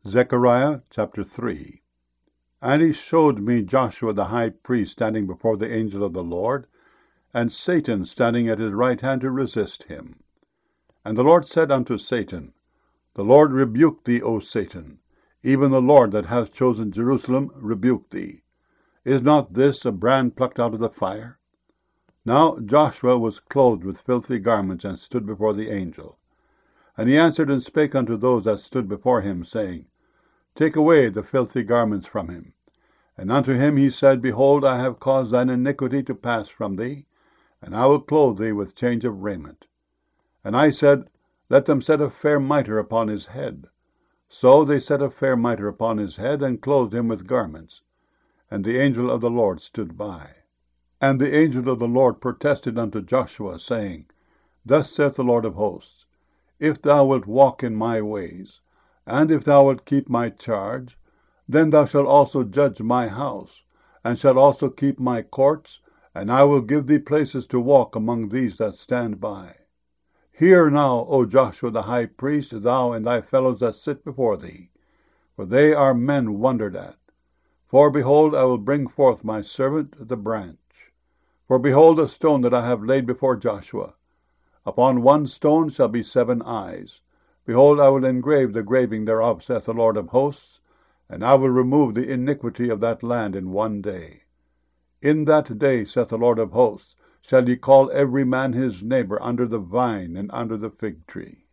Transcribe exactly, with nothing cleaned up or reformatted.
Zechariah chapter three. And he showed me Joshua the high priest standing before the angel of the Lord, and Satan standing at his right hand to resist him. And the Lord said unto Satan, The Lord rebuke thee, O Satan, even the Lord that hath chosen Jerusalem rebuke thee. Is not this a brand plucked out of the fire? Now Joshua was clothed with filthy garments, and stood before the angel. And he answered and spake unto those that stood before him, saying, Take away the filthy garments from him. And unto him he said, Behold, I have caused thine iniquity to pass from thee, and I will clothe thee with change of raiment. And I said, Let them set a fair mitre upon his head. So they set a fair mitre upon his head, and clothed him with garments. And the angel of the Lord stood by. And the angel of the Lord protested unto Joshua, saying, Thus saith the Lord of hosts, If thou wilt walk in my ways, and if thou wilt keep my charge, then thou shalt also judge my house, and shalt also keep my courts, and I will give thee places to walk among these that stand by. Hear now, O Joshua the high priest, thou and thy fellows that sit before thee, for they are men wondered at. For behold, I will bring forth my servant the branch. For behold, a stone that I have laid before Joshua. Upon one stone shall be seven eyes. Behold, I will engrave the graving thereof, saith the Lord of hosts, and I will remove the iniquity of that land in one day. In that day, saith the Lord of hosts, shall ye call every man his neighbor under the vine and under the fig tree.